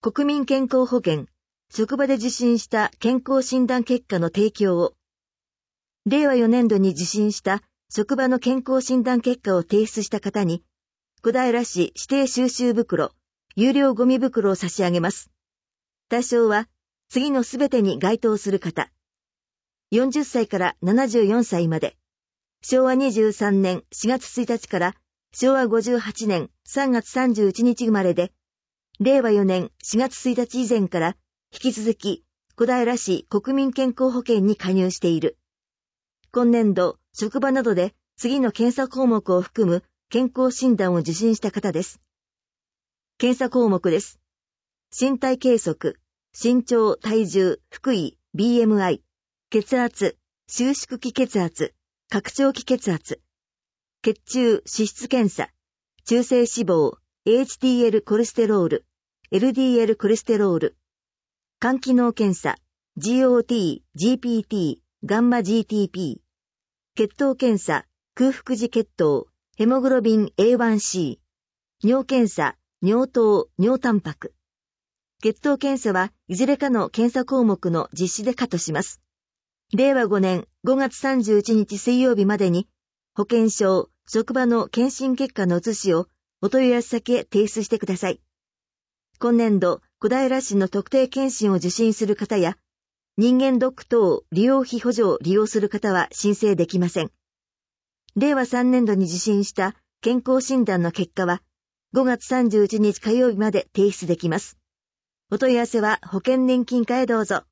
国民健康保険、職場で受診した健康診断結果の提供を、令和4年度に受診した職場の健康診断結果を提出した方に、小平市指定収集袋、有料ゴミ袋を差し上げます。対象は、次のすべてに該当する方。40歳から74歳まで。昭和23年4月1日から昭和58年3月31日生まれで、令和4年4月1日以前から引き続き小平市国民健康保険に加入している。今年度、職場などで次の検査項目を含む健康診断を受診した方です。検査項目です。身体計測、身長、体重、腹囲、BMI、血圧、収縮期血圧、拡張期血圧、血中脂質検査、中性脂肪、HDL コレステロール、LDL コレステロール、肝機能検査、GOT、GPT、ガンマ GTP、血糖検査、空腹時血糖、ヘモグロビン A1C、尿検査、尿糖、尿タンパク。血糖検査はいずれかの検査項目の実施で可とします。令和5年5月31日水曜日までに、保険証、職場の検診結果の写しをお問い合わせ先へ提出してください。今年度、小平市の特定健診を受診する方や、人間ドック等利用費補助を利用する方は申請できません。令和3年度に受診した健康診断の結果は、5月31日火曜日まで提出できます。お問い合わせは保険年金課へどうぞ。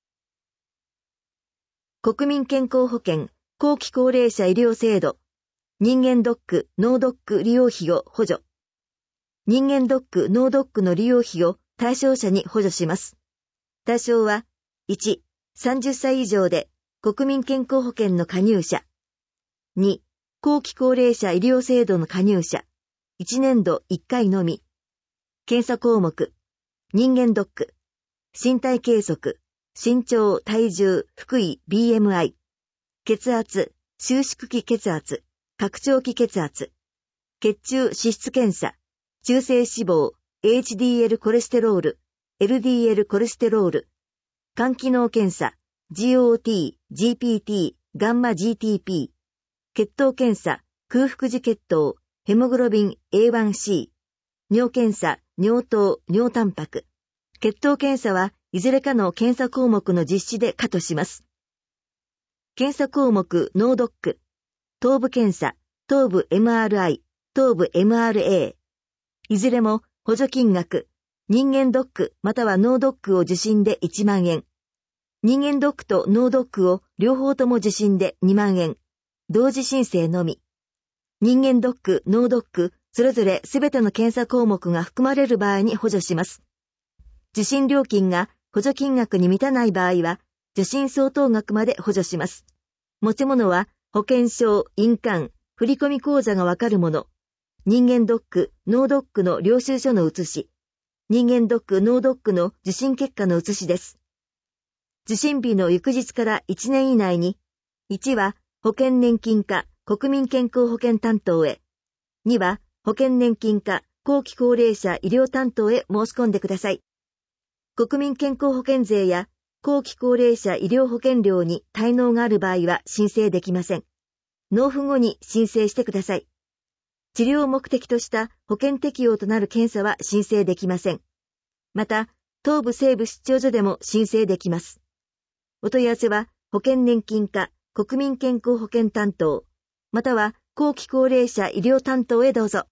国民健康保険後期高齢者医療制度人間ドック・脳ドック利用費を補助。人間ドック・脳ドックの利用費を対象者に補助します。対象は、1、30歳以上で国民健康保険の加入者。2、後期高齢者医療制度の加入者。1年度1回のみ。検査項目。人間ドック。身体計測。身長、体重、腹囲、BMI。血圧、収縮期血圧。拡張期血圧。血中脂質検査。中性脂肪、HDL コレステロール。LDL コレステロール。肝機能検査。GOT、GPT、ガンマ GTP。血糖検査。空腹時血糖。ヘモグロビン A1C。尿検査、尿糖、尿タンパク。血糖検査はいずれかの検査項目の実施で可とします。検査項目脳ドック。頭部検査、頭部 MRI、頭部 MRA。いずれも補助金額、人間ドックまたは脳ドックを受診で1万円。人間ドックと脳ドックを両方とも受診で2万円。同時申請のみ。人間ドック、脳ドック、それぞれすべての検査項目が含まれる場合に補助します。受診料金が補助金額に満たない場合は、受診相当額まで補助します。持ち物は保険証、印鑑、振込口座がわかるもの。人間ドック、脳ドックの領収書の写し。人間ドック、脳ドックの受診結果の写しです。受診日の翌日から1年以内に、1は保険年金課、国民健康保険担当へ。2は保険年金課、後期高齢者医療担当へ申し込んでください。国民健康保険税や後期高齢者医療保険料に滞納がある場合は申請できません。納付後に申請してください。治療を目的とした保険適用となる検査は申請できません。また、東部西部出張所でも申請できます。お問い合わせは保険年金課、国民健康保険担当、または後期高齢者医療担当へどうぞ。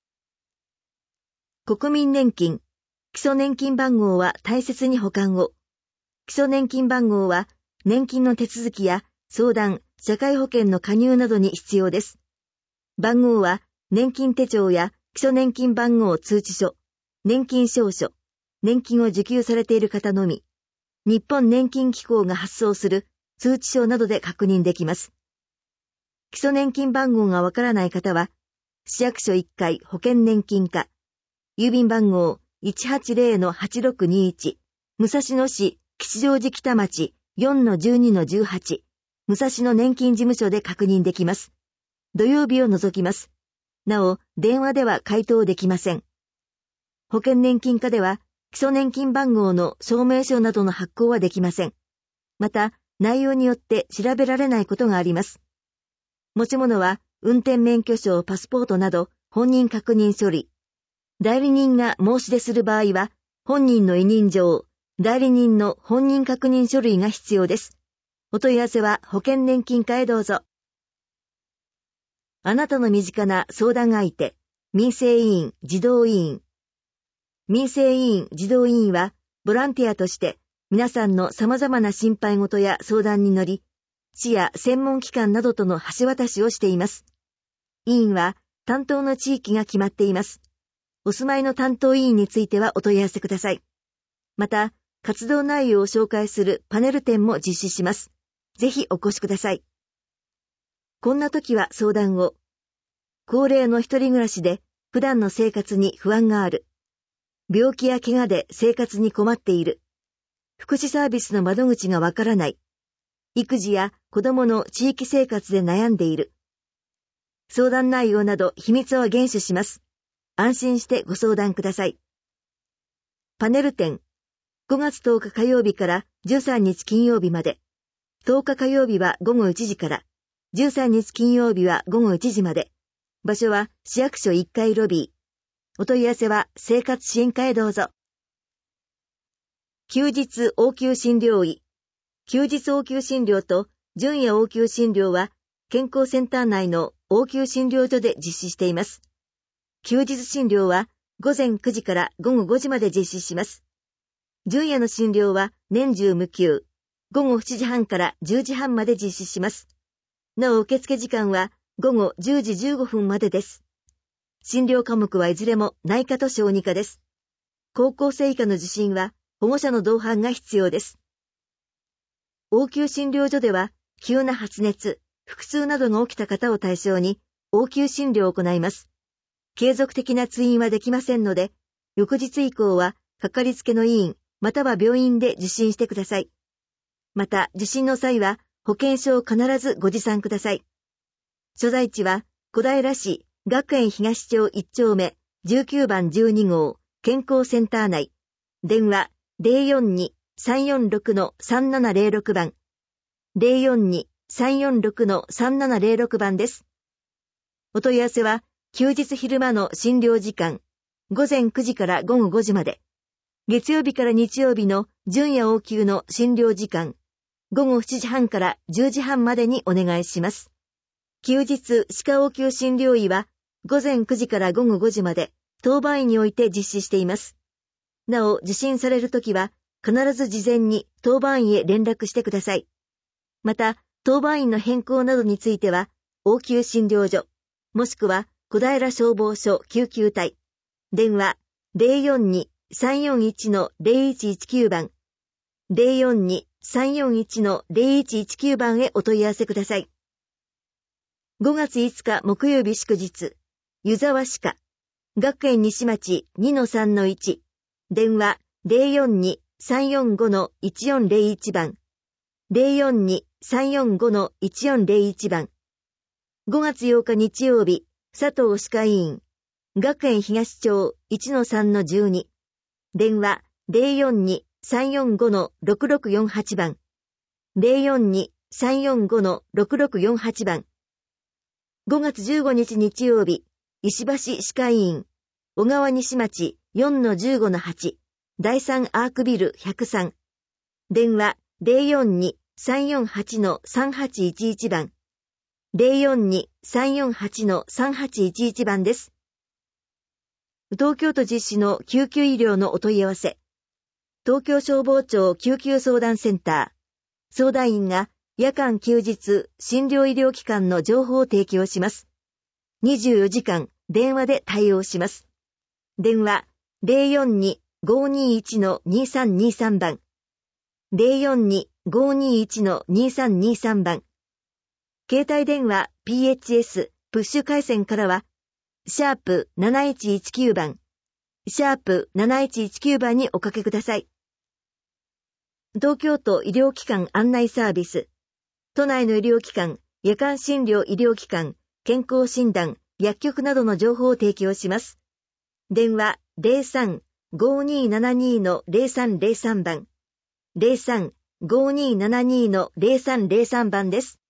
国民年金、基礎年金番号は大切に保管を。基礎年金番号は年金の手続きや相談、社会保険の加入などに必要です。番号は年金手帳や基礎年金番号通知書、年金証書、年金を受給されている方のみ、日本年金機構が発送する通知書などで確認できます。基礎年金番号がわからない方は、市役所1階保険年金課、郵便番号 180-8621、武蔵野市吉祥寺北町 4-12-18、武蔵野年金事務所で確認できます。土曜日を除きます。なお、電話では回答できません。保険年金課では、 基礎年金番号の証明書などの発行はできません。また、内容によって調べられないことがあります。持ち物は、運転免許証、パスポートなど、本人確認書類。代理人が申し出する場合は、本人の委任状、代理人の本人確認書類が必要です。お問い合わせは保険年金課へどうぞ。あなたの身近な相談相手、民生委員、児童委員。民生委員、児童委員は、ボランティアとして、皆さんの様々な心配事や相談に乗り、市や専門機関などとの橋渡しをしています。委員は、担当の地域が決まっています。お住まいの担当委員についてはお問い合わせください。また、活動内容を紹介するパネル展も実施します。ぜひお越しください。こんな時は相談を。高齢の一人暮らしで普段の生活に不安がある。病気や怪我で生活に困っている。福祉サービスの窓口がわからない。育児や子供の地域生活で悩んでいる。相談内容など秘密は厳守します。安心してご相談ください。パネル展。5月10日火曜日から13日金曜日まで。10日火曜日は午後1時から。13日金曜日は午後1時まで。場所は市役所1階ロビー。お問い合わせは生活支援課へどうぞ。休日応急診療医。休日応急診療と準夜応急診療は健康センター内の応急診療所で実施しています。休日診療は午前9時から午後5時まで実施します。準夜の診療は年中無休。午後7時半から10時半まで実施します。なお受付時間は午後10時15分までです。診療科目はいずれも内科と小児科です。高校生以下の受診は保護者の同伴が必要です。応急診療所では急な発熱、腹痛などが起きた方を対象に応急診療を行います。継続的な通院はできませんので、翌日以降はかかりつけの医院または病院で受診してください。また受診の際は保険証を必ずご持参ください。所在地は小平市学園東町1丁目19番12号健康センター内。電話 042-346-3706 番 042-346-3706 番です。お問い合わせは休日昼間の診療時間午前9時から午後5時まで。月曜日から日曜日の準夜応急の診療時間午後7時半から10時半までにお願いします。休日歯科応急診療医は午前9時から午後5時まで当番医において実施しています。なお受診されるときは必ず事前に当番医へ連絡してください。また当番医の変更などについては応急診療所もしくは小平消防署救急隊電話 042-341-0119 番 042-341-0119 番へお問い合わせください。5月5日木曜日祝日湯沢歯科学園西町 2-3-1 電話 042-345-1401 番 042-345-1401 番5月8日日曜日佐藤歯科医院学園東町 1-3-12 電話 042-345-6648 番 042-345-6648 番5月15日日曜日石橋歯科医院小川西町 4-15-8 第3アークビル103電話 042-348-3811 番 042-348-3811 番です。東京都実施の救急医療のお問い合わせ東京消防庁救急相談センター相談員が夜間休日診療医療機関の情報を提供します。24時間電話で対応します。電話 042-521-2323 番 042-521-2323 番携帯電話 PHS プッシュ回線からは#7119 番#7119 番におかけください。東京都医療機関案内サービス都内の医療機関、夜間診療医療機関、健康診断、薬局などの情報を提供します。電話 03-5272-0303番、03-5272-0303番です。